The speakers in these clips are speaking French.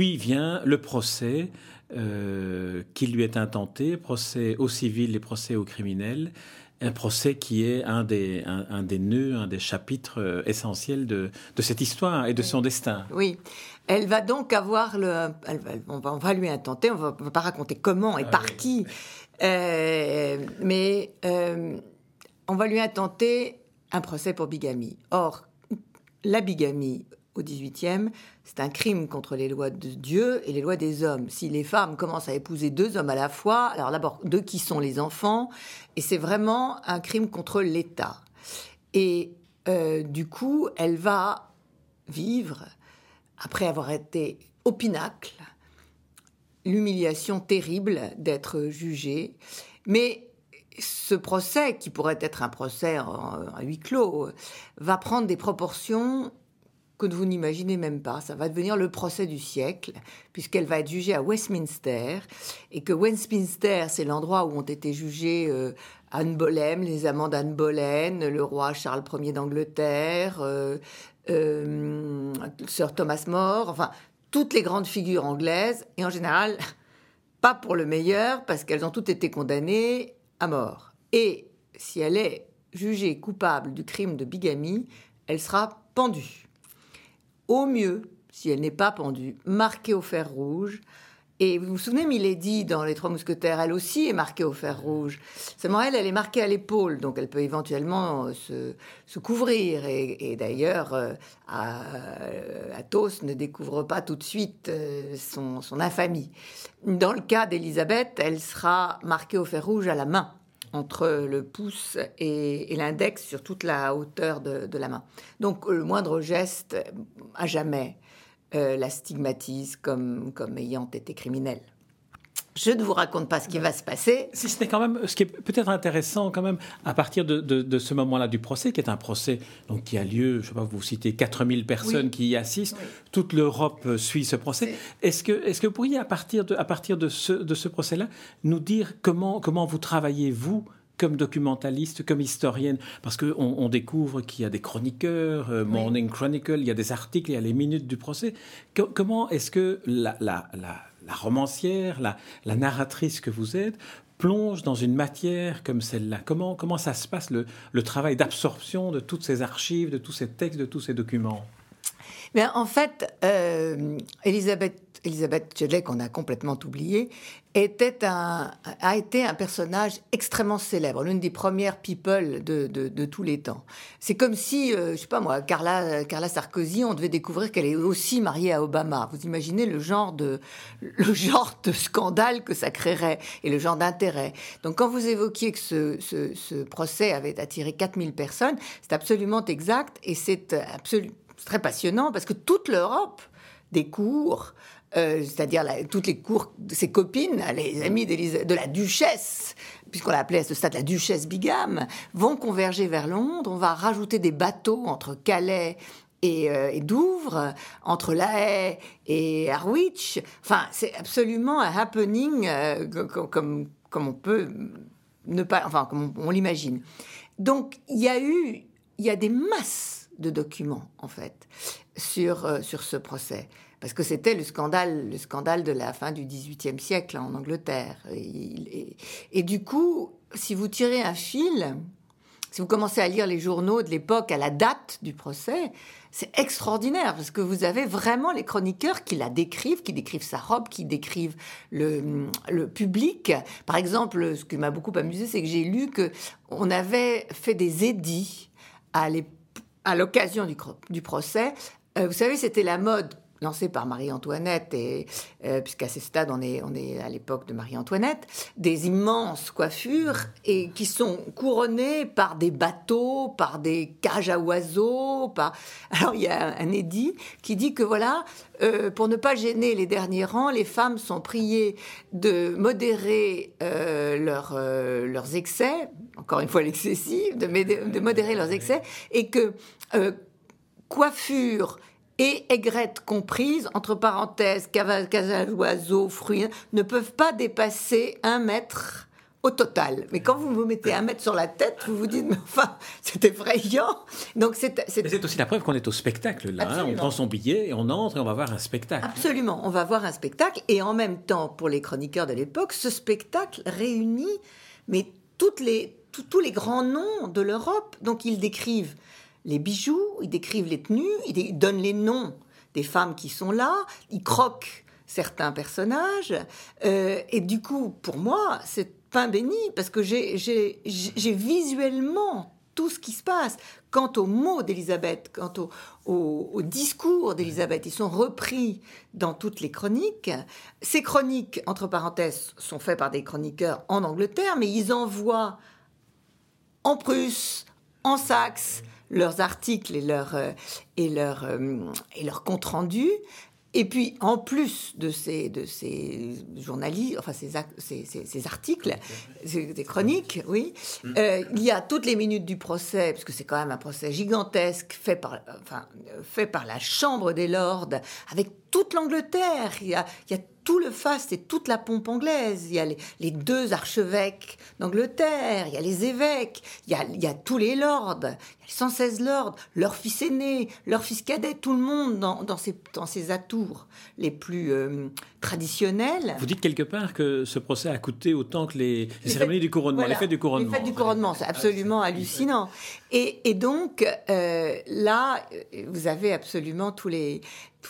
puis vient le procès qui lui est intenté, procès au civil et procès au criminel, un procès qui est un des nœuds, un des chapitres essentiels de cette histoire et de son destin. Oui, elle va donc avoir on va lui intenter, on va pas raconter comment et par qui, mais on va lui intenter un procès pour bigamie. Or, la bigamie au XVIIIe, c'est un crime contre les lois de Dieu et les lois des hommes. Si les femmes commencent à épouser 2 hommes à la fois, alors d'abord, de qui sont les enfants, et c'est vraiment un crime contre l'État. Et du coup, elle va vivre, après avoir été au pinacle, l'humiliation terrible d'être jugée. Mais ce procès, qui pourrait être un procès à huis clos, va prendre des proportions que vous n'imaginez même pas. Ça va devenir le procès du siècle, puisqu'elle va être jugée à Westminster, et que Westminster, c'est l'endroit où ont été jugés Anne Boleyn, les amants d'Anne Boleyn, le roi Charles Ier d'Angleterre, Sir Thomas More, enfin, toutes les grandes figures anglaises, et en général, pas pour le meilleur, parce qu'elles ont toutes été condamnées à mort. Et si elle est jugée coupable du crime de bigamie, elle sera pendue. Au mieux, si elle n'est pas pendue, marquée au fer rouge. Et vous vous souvenez, Milady, dans Les Trois Mousquetaires, elle aussi est marquée au fer rouge. Seulement, elle est marquée à l'épaule, donc elle peut éventuellement se couvrir. Et d'ailleurs, Athos ne découvre pas tout de suite son infamie. Dans le cas d'Élisabeth, elle sera marquée au fer rouge à la main, entre le pouce et l'index, sur toute la hauteur de la main. Donc, le moindre geste, à jamais, la stigmatise comme ayant été criminelle. Je ne vous raconte pas ce qui va se passer. Si ce n'est quand même, ce qui est peut-être intéressant quand même, à partir de ce moment-là du procès, qui est un procès donc, qui a lieu, je ne sais pas, vous citez 4000 personnes qui y assistent, toute l'Europe suit ce procès. Est-ce que vous pourriez, à partir de ce procès-là, nous dire comment vous travaillez, vous, comme documentaliste, comme historienne, parce qu'on découvre qu'il y a des chroniqueurs, Morning Chronicle, il y a des articles, il y a les minutes du procès. Comment est-ce que la romancière, la narratrice que vous êtes, plonge dans une matière comme celle-là? Comment ça se passe, le travail d'absorption de toutes ces archives, de tous ces textes, de tous ces documents? Mais en fait, Elisabeth Tchedlek, qu'on a complètement oublié, a été un personnage extrêmement célèbre, l'une des premières people de tous les temps. C'est comme si, je sais pas moi, Carla Sarkozy, on devait découvrir qu'elle est aussi mariée à Obama. Vous imaginez le genre de scandale que ça créerait et le genre d'intérêt. Donc quand vous évoquiez que ce procès avait attiré 4000 personnes, c'est absolument exact et c'est très passionnant parce que toute l'Europe découvre, c'est-à-dire toutes les cours de ses copines, les amies de la duchesse, puisqu'on l'appelait à ce stade la duchesse bigame, vont converger vers Londres. On va rajouter des bateaux entre Calais et Douvres, entre La Haye et Harwich. Enfin, c'est absolument un happening comme on peut ne pas, enfin comme on l'imagine. Donc il y a des masses de documents, en fait, sur ce procès. Parce que c'était le scandale de la fin du XVIIIe siècle en Angleterre. Et du coup, si vous tirez un fil, si vous commencez à lire les journaux de l'époque à la date du procès, c'est extraordinaire, parce que vous avez vraiment les chroniqueurs qui décrivent sa robe, qui décrivent le public. Par exemple, ce qui m'a beaucoup amusé, c'est que j'ai lu qu'on avait fait des édits à l'occasion du procès. Vous savez, c'était la mode lancée par Marie-Antoinette, puisqu'à ce stade, on est à l'époque de Marie-Antoinette, des immenses coiffures et qui sont couronnées par des bateaux, par des cages à oiseaux. Alors, il y a un édit qui dit que voilà, pour ne pas gêner les derniers rangs, les femmes sont priées de modérer leurs excès, encore une fois l'excessif, de modérer leurs excès, et que coiffure et aigrettes comprises, entre parenthèses, casage oiseaux, fruits, ne peuvent pas dépasser 1 mètre au total. Mais quand vous vous mettez à mettre sur la tête, vous vous dites, mais enfin, c'est effrayant. Donc Mais c'est aussi la preuve qu'on est au spectacle, là. Hein. On prend son billet, et on entre, et on va voir un spectacle. Absolument, on va voir un spectacle. Et en même temps, pour les chroniqueurs de l'époque, ce spectacle réunit mais tous les grands noms de l'Europe. Donc ils décrivent les bijoux, ils décrivent les tenues, ils donnent les noms des femmes qui sont là, ils croquent certains personnages. Et du coup, pour moi, c'est pain béni, parce que j'ai visuellement tout ce qui se passe. Quant aux mots d'Élisabeth, quant au discours d'Élisabeth, ils sont repris dans toutes les chroniques. Ces chroniques, entre parenthèses, sont faites par des chroniqueurs en Angleterre, mais ils envoient en Prusse, en Saxe, leurs articles et leurs comptes rendus. Et puis, en plus de ces journalistes, enfin ces articles, des chroniques, oui, il y a toutes les minutes du procès, parce que c'est quand même un procès gigantesque, fait par la Chambre des Lords, avec toute l'Angleterre. Il y a tout le faste et toute la pompe anglaise. Il y a les 2 archevêques d'Angleterre, il y a les évêques, il y a tous les lords, il y a les 116 lords, leur fils aîné, leur fils cadet, tout le monde dans ces atours les plus traditionnels. Vous dites quelque part que ce procès a coûté autant que les cérémonies du couronnement, les fêtes du couronnement. Les fêtes du couronnement, c'est absolument hallucinant. Et donc, là, vous avez absolument tous les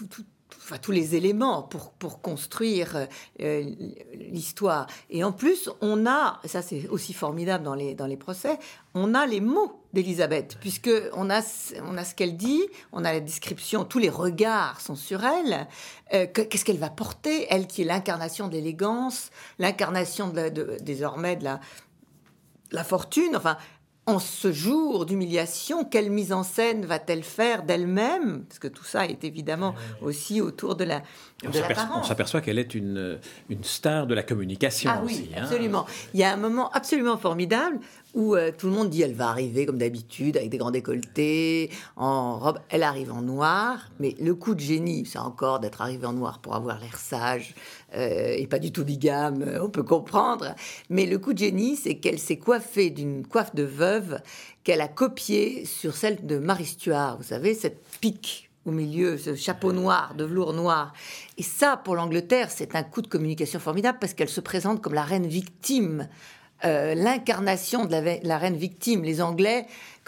éléments pour construire l'histoire. Et en plus, on a, ça c'est aussi formidable dans les procès, on a les mots d'Élisabeth, puisque on a ce qu'elle dit, on a la description, tous les regards sont sur elle. Qu'est-ce qu'elle va porter, elle qui est l'incarnation de l'élégance, l'incarnation désormais de la fortune, enfin... En ce jour d'humiliation, quelle mise en scène va-t-elle faire d'elle-même? Parce que tout ça est évidemment aussi autour de l'apparence. On s'aperçoit qu'elle est une star de la communication aussi. Oui, absolument. Il y a un moment absolument formidable où tout le monde dit elle va arriver comme d'habitude avec des grands décolletés, en robe. Elle arrive en noir, mais le coup de génie, c'est encore d'être arrivée en noir pour avoir l'air sage et pas du tout bigame, on peut comprendre. Mais le coup de génie, c'est qu'elle s'est coiffée d'une coiffe de veuve qu'elle a copiée sur celle de Marie Stuart. Vous savez, cette pique au milieu, ce chapeau noir, de velours noir. Et ça, pour l'Angleterre, c'est un coup de communication formidable parce qu'elle se présente comme la reine victime. L'incarnation de la reine victime. Les Anglaises,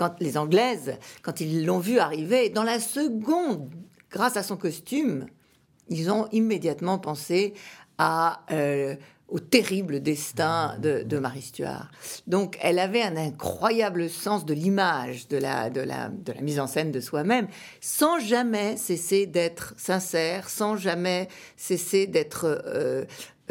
quand ils l'ont vue arriver, dans la seconde, grâce à son costume, ils ont immédiatement pensé au terrible destin de Marie Stuart. Donc, elle avait un incroyable sens de l'image, de la mise en scène de soi-même, sans jamais cesser d'être sincère, sans jamais cesser d'être,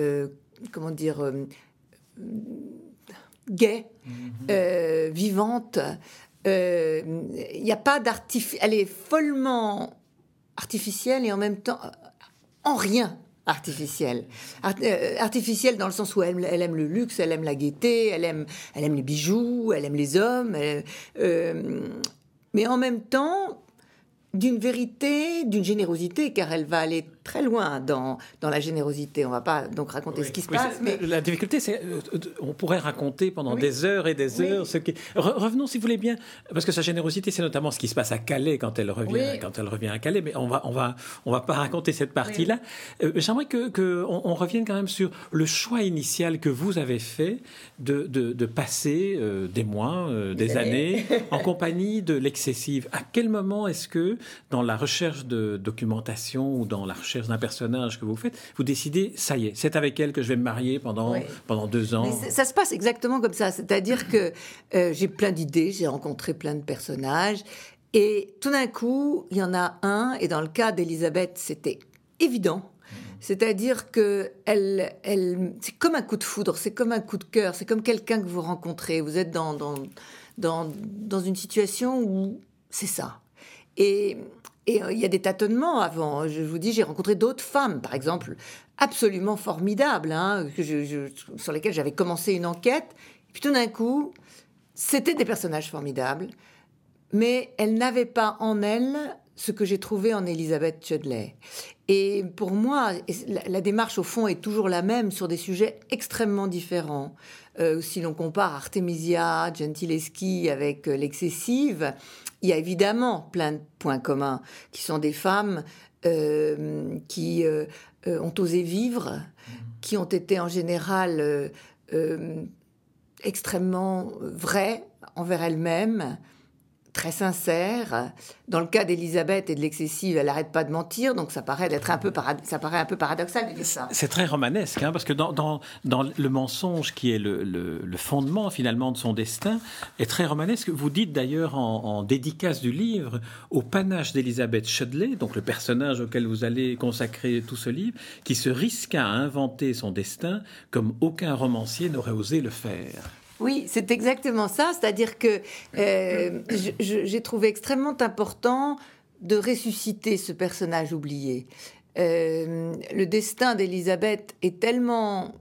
gaie, vivante. Il n'y a pas d'artifice. Elle est follement artificielle et en même temps en rien artificielle. Artificielle dans le sens où elle aime le luxe, elle aime la gaieté, elle aime les bijoux, elle aime les hommes. Mais en même temps, d'une vérité, d'une générosité, car elle va aller très loin dans la générosité. On ne va pas donc raconter ce qui se passe. Mais... La difficulté, c'est on pourrait raconter pendant des heures et des heures ce qui... Revenons, si vous voulez bien, parce que sa générosité, c'est notamment ce qui se passe à Calais quand elle revient à Calais. Mais on va pas raconter cette partie-là. J'aimerais qu'on revienne quand même sur le choix initial que vous avez fait de passer des mois, des années en compagnie de l'excessive. À quel moment est-ce que dans la recherche de documentation ou dans la recherche d'un personnage que vous faites, vous décidez, ça y est, c'est avec elle que je vais me marier pendant 2 ans? Mais ça se passe exactement comme ça. C'est-à-dire que j'ai plein d'idées, j'ai rencontré plein de personnages, et tout d'un coup, il y en a un, et dans le cas d'Élisabeth, c'était évident. C'est-à-dire que c'est comme un coup de foudre, c'est comme un coup de cœur, c'est comme quelqu'un que vous rencontrez. Vous êtes dans une situation où c'est ça. Et il y a des tâtonnements avant. Je vous dis, j'ai rencontré d'autres femmes, par exemple, absolument formidables, sur lesquelles j'avais commencé une enquête. Et puis tout d'un coup, c'était des personnages formidables, mais elles n'avaient pas en elles ce que j'ai trouvé en Elizabeth Chudley. Et pour moi, la démarche, au fond, est toujours la même sur des sujets extrêmement différents. Si l'on compare Artemisia Gentileschi avec l'excessive, il y a évidemment plein de points communs, qui sont des femmes qui ont osé vivre, qui ont été en général extrêmement vraies envers elles-mêmes, très sincère. Dans le cas d'Elisabeth et de l'excessive, elle n'arrête pas de mentir, donc ça paraît un peu paradoxal de dire ça. C'est très romanesque, parce que dans le mensonge qui est le fondement finalement de son destin, est très romanesque. Vous dites d'ailleurs en dédicace du livre, au panache d'Elizabeth Chudley, donc le personnage auquel vous allez consacrer tout ce livre, qui se risqua à inventer son destin comme aucun romancier n'aurait osé le faire. Oui, c'est exactement ça. C'est-à-dire que j'ai trouvé extrêmement important de ressusciter ce personnage oublié. Le destin d'Elisabeth est tellement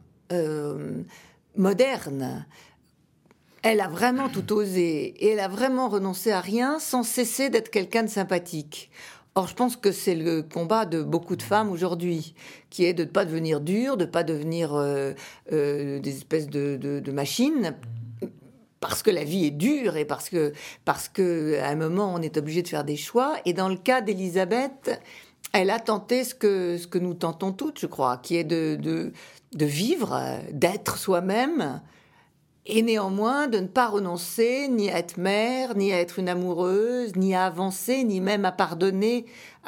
moderne. Elle a vraiment tout osé et elle a vraiment renoncé à rien sans cesser d'être quelqu'un de sympathique. Or, je pense que c'est le combat de beaucoup de femmes aujourd'hui, qui est de ne pas devenir dure, de ne pas devenir des espèces de machines, parce que la vie est dure et parce que à un moment, on est obligé de faire des choix. Et dans le cas d'Elisabeth, elle a tenté ce que nous tentons toutes, je crois, qui est de vivre, d'être soi-même, et néanmoins de ne pas renoncer ni à être mère, ni à être une amoureuse, ni à avancer, ni même à pardonner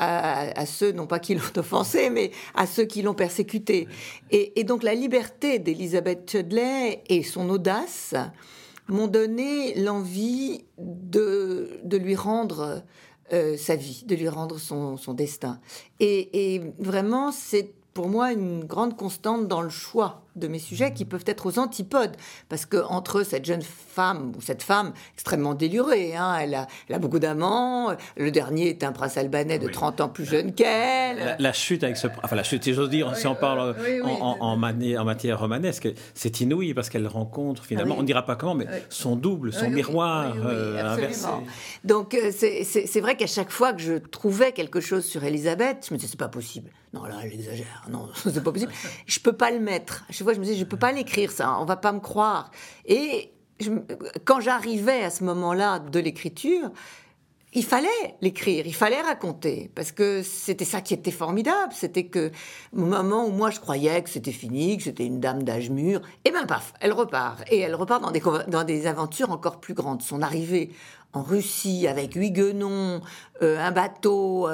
à ceux, non pas qui l'ont offensée, mais à ceux qui l'ont persécutée. Et donc la liberté d'Elizabeth Chudley et son audace m'ont donné l'envie de lui rendre sa vie, de lui rendre son destin. Et vraiment, c'est pour moi une grande constante dans le choix de mes sujets qui peuvent être aux antipodes, parce que entre cette jeune femme ou cette femme extrêmement délurée, elle a beaucoup d'amants, le dernier est un prince albanais de 30 ans plus jeune qu'elle. La chute avec la chute, si j'ose dire, si on parle en matière romanesque, c'est inouï parce qu'elle rencontre finalement, on ne dira pas comment, mais son double, son miroir inversé. Donc c'est vrai qu'à chaque fois que je trouvais quelque chose sur Elisabeth, je me disais c'est pas possible. Non, là, elle exagère. Non, c'est pas possible. Je peux pas le mettre. À chaque fois, je me disais, je peux pas l'écrire, ça. On va pas me croire. Et quand j'arrivais à ce moment-là de l'écriture, il fallait l'écrire, il fallait raconter, parce que c'était ça qui était formidable. C'était que au moment où moi je croyais que c'était fini, que c'était une dame d'âge mûr, et ben paf, elle repart. Et elle repart dans des aventures encore plus grandes. Son arrivée en Russie avec Huguenon, un bateau...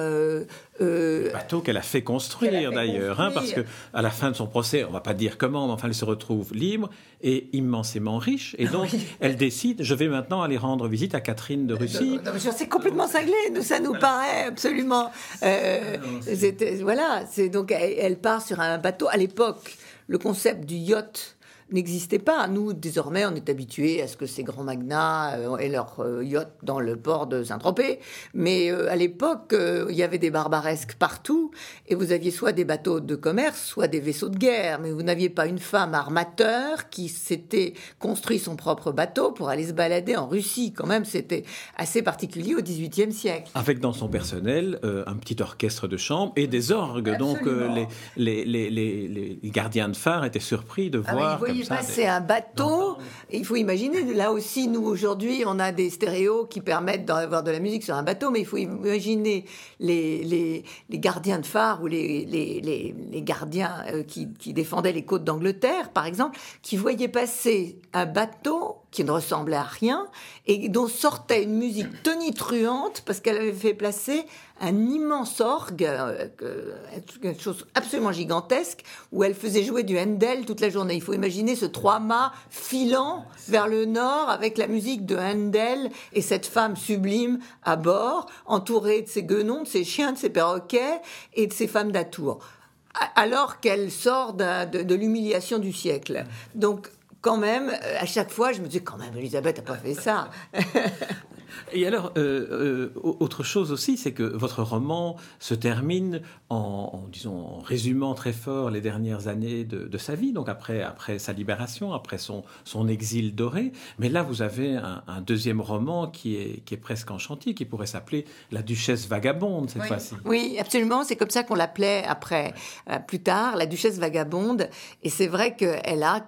bateau qu'elle a fait construire d'ailleurs, parce que à la fin de son procès, on va pas dire comment, mais enfin elle se retrouve libre et immensément riche, et donc elle décide, je vais maintenant aller rendre visite à Catherine de Russie. C'est complètement cinglé, ça nous paraît absolument... donc elle part sur un bateau. À l'époque, le concept du yacht n'existait pas. Nous, désormais, on est habitués à ce que ces grands magnats aient leur yacht dans le port de Saint-Tropez. Mais à l'époque, il y avait des barbaresques partout. Et vous aviez soit des bateaux de commerce, soit des vaisseaux de guerre. Mais vous n'aviez pas une femme armateur qui s'était construit son propre bateau pour aller se balader en Russie. Quand même, c'était assez particulier au XVIIIe siècle. Avec dans son personnel un petit orchestre de chambre et des orgues. Absolument. Donc les gardiens de phare étaient surpris de voir... C'est un bateau. Il faut imaginer, là aussi, nous, aujourd'hui, on a des stéréos qui permettent d'avoir de la musique sur un bateau, mais il faut imaginer les gardiens de phare ou les gardiens qui défendaient les côtes d'Angleterre, par exemple, qui voyaient passer un bateau qui ne ressemblait à rien et dont sortait une musique tonitruante parce qu'elle avait fait placer un immense orgue, quelque chose absolument gigantesque, où elle faisait jouer du Handel toute la journée. Il faut imaginer ce 3-mâts filant vers le nord avec la musique de Handel et cette femme sublime à bord, entourée de ses guenons, de ses chiens, de ses perroquets et de ses femmes d'atour, alors qu'elle sort de l'humiliation du siècle. Donc, quand même, à chaque fois, je me disais, quand même, Elisabeth n'a pas fait ça. Et alors, autre chose aussi, c'est que votre roman se termine en résumant très fort les dernières années de sa vie, donc après sa libération, après son exil doré. Mais là, vous avez un deuxième roman qui est presque en chantier, qui pourrait s'appeler La Duchesse vagabonde, cette fois-ci. Oui, absolument. C'est comme ça qu'on l'appelait plus tard, La Duchesse vagabonde. Et c'est vrai qu'elle a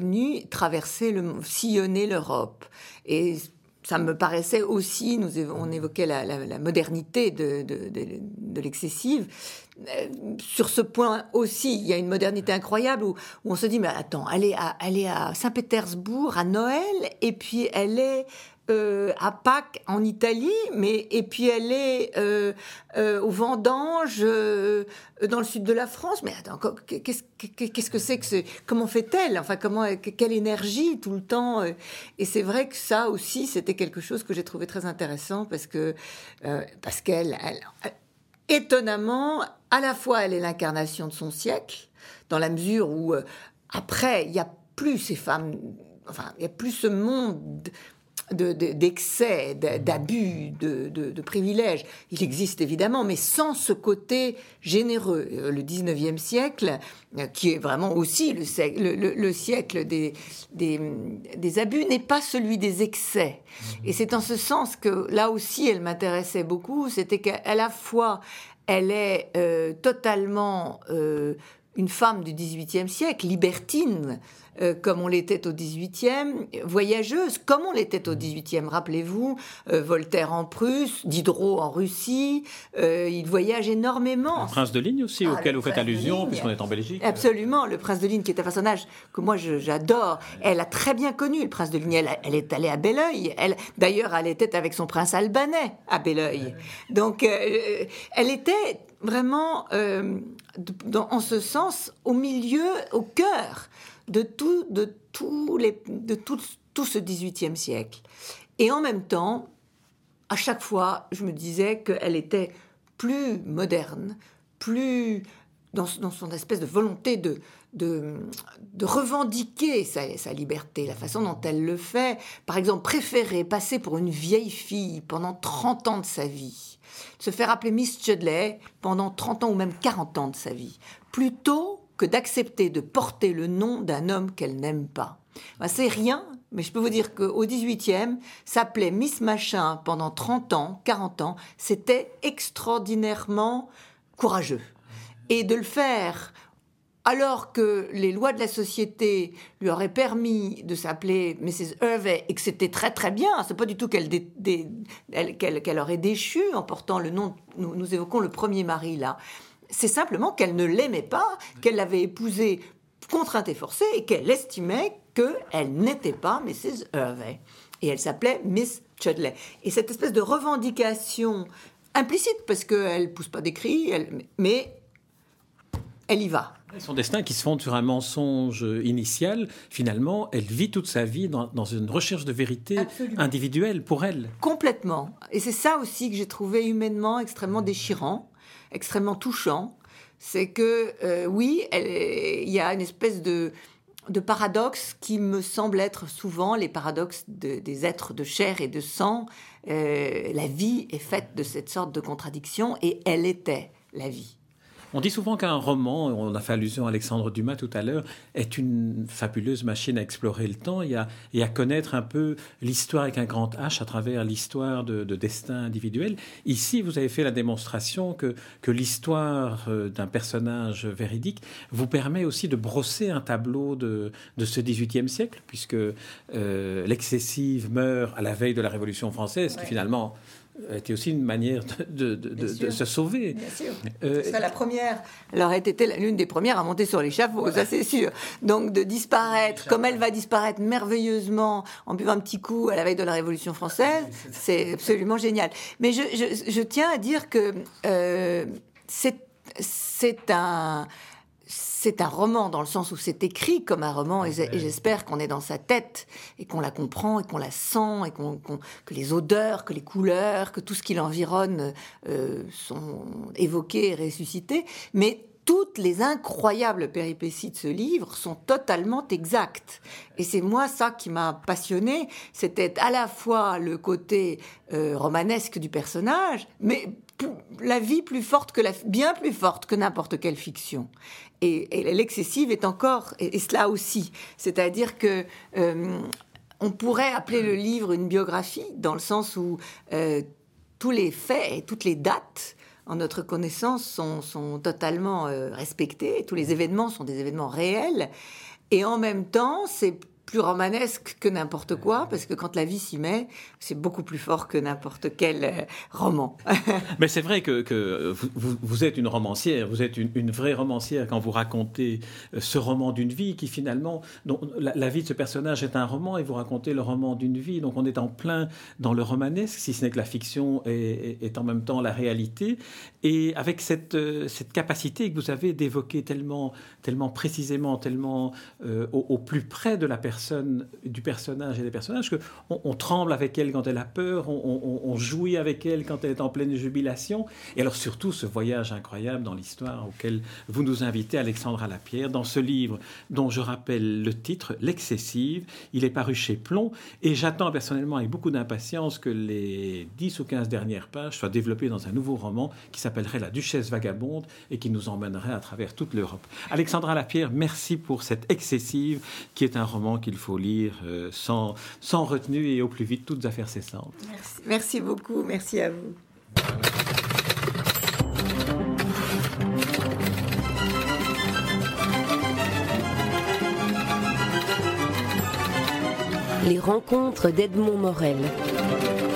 sillonné l'Europe. Et ça me paraissait aussi, on évoquait la modernité de l'excessive. Sur ce point aussi, il y a une modernité incroyable où on se dit, mais attends, elle est à Saint-Pétersbourg, à Noël, et puis elle est à Pâques en Italie, et puis elle est aux vendanges dans le sud de la France. Mais attends, qu'est-ce que c'est comment fait-elle? Enfin, quelle énergie tout le temps? Et c'est vrai que ça aussi, c'était quelque chose que j'ai trouvé très intéressant parce qu'elle, étonnamment, à la fois, elle est l'incarnation de son siècle, dans la mesure où après, il n'y a plus ces femmes, enfin, il n'y a plus ce monde d'excès, d'abus, de privilèges. Il existe évidemment, mais sans ce côté généreux. Le 19e siècle, qui est vraiment aussi le siècle des abus, n'est pas celui des excès. Et c'est en ce sens que, là aussi, elle m'intéressait beaucoup. C'était qu'à la fois, elle est totalement une femme du XVIIIe siècle, libertine, comme on l'était au XVIIIe, voyageuse, comme on l'était au XVIIIe. Rappelez-vous, Voltaire en Prusse, Diderot en Russie, il voyage énormément. Le prince de Ligne aussi, auquel vous faites allusion, puisqu'on est en Belgique. Absolument, le prince de Ligne, qui est un personnage que moi j'adore. Elle a très bien connu le prince de Ligne. Elle est allée à Belleuil. D'ailleurs, elle était avec son prince albanais à Belleuil. Donc, elle était vraiment, en ce sens, au cœur de tout ce XVIIIe siècle. Et en même temps, à chaque fois, je me disais qu'elle était plus moderne, plus dans son espèce de volonté de revendiquer sa liberté, la façon dont elle le fait. Par exemple, préférer passer pour une vieille fille pendant 30 ans de sa vie, se faire appeler Miss Chudley pendant 30 ans ou même 40 ans de sa vie, plutôt que d'accepter de porter le nom d'un homme qu'elle n'aime pas. Ben, c'est rien, mais je peux vous dire qu'au 18e, s'appelait Miss Machin pendant 30 ans, 40 ans, c'était extraordinairement courageux. Et de le faire alors que les lois de la société lui auraient permis de s'appeler Mrs. Hervey et que c'était très très bien, c'est pas du tout qu'elle aurait déchu en portant le nom, nous évoquons le premier mari là, c'est simplement qu'elle ne l'aimait pas, qu'elle l'avait épousé contrainte et forcée et qu'elle estimait qu'elle n'était pas Mrs. Hervey. Et elle s'appelait Miss Chudley. Et cette espèce de revendication implicite, parce qu'elle ne pousse pas des cris, mais elle y va. Son destin qui se fonde sur un mensonge initial, finalement, elle vit toute sa vie dans une recherche de vérité individuelle pour elle. Complètement. Et c'est ça aussi que j'ai trouvé humainement extrêmement déchirant, extrêmement touchant. C'est que, oui, il y a une espèce de paradoxe qui me semble être souvent les paradoxes des êtres de chair et de sang. La vie est faite de cette sorte de contradiction et elle était la vie. On dit souvent qu'un roman, on a fait allusion à Alexandre Dumas tout à l'heure, est une fabuleuse machine à explorer le temps et à connaître un peu l'histoire avec un grand H à travers l'histoire de destin individuel. Ici, vous avez fait la démonstration que l'histoire d'un personnage véridique vous permet aussi de brosser un tableau de ce XVIIIe siècle, puisque l'excessive meurt à la veille de la Révolution française, qui finalement était aussi une manière de se sauver. Bien sûr. Ce serait la première. Elle aurait été l'une des premières à monter sur l'échafaud, ça c'est sûr. Donc de disparaître, comme elle va disparaître merveilleusement en buvant un petit coup à la veille de la Révolution française, c'est absolument génial. Mais je tiens à dire que c'est un roman dans le sens où c'est écrit comme un roman et j'espère qu'on est dans sa tête et qu'on la comprend et qu'on la sent et que les odeurs, que les couleurs, que tout ce qui l'environne sont évoqués et ressuscités. Mais toutes les incroyables péripéties de ce livre sont totalement exactes. Et c'est moi ça qui m'a passionnée. C'était à la fois le côté romanesque du personnage, mais la vie bien plus forte que n'importe quelle fiction. Et l'excessive est encore, et cela aussi. C'est-à-dire que on pourrait appeler le livre une biographie, dans le sens où tous les faits et toutes les dates en notre connaissance sont totalement respectés. Tous les événements sont des événements réels. Et en même temps, c'est plus romanesque que n'importe quoi, parce que quand la vie s'y met, c'est beaucoup plus fort que n'importe quel roman. Mais c'est vrai que vous êtes une romancière, vous êtes une vraie romancière quand vous racontez ce roman d'une vie qui finalement... Donc, la vie de ce personnage est un roman et vous racontez le roman d'une vie, donc on est en plein dans le romanesque, si ce n'est que la fiction est en même temps la réalité, et avec cette capacité que vous avez d'évoquer tellement précisément, tellement au plus près de la personne, du personnage et des personnages, qu'on tremble avec elle quand elle a peur, on jouit avec elle quand elle est en pleine jubilation. Et alors surtout ce voyage incroyable dans l'histoire auquel vous nous invitez, Alexandra Lapierre, dans ce livre dont je rappelle le titre, L'Excessive. Il est paru chez Plomb et j'attends personnellement avec beaucoup d'impatience que les 10 ou 15 dernières pages soient développées dans un nouveau roman qui s'appellerait La Duchesse Vagabonde et qui nous emmènerait à travers toute l'Europe. Alexandra Lapierre, merci pour cette Excessive qui est un roman qu'il faut lire sans retenue et au plus vite, toutes affaires cessantes. Merci beaucoup, merci à vous. Les rencontres d'Edmond Morel.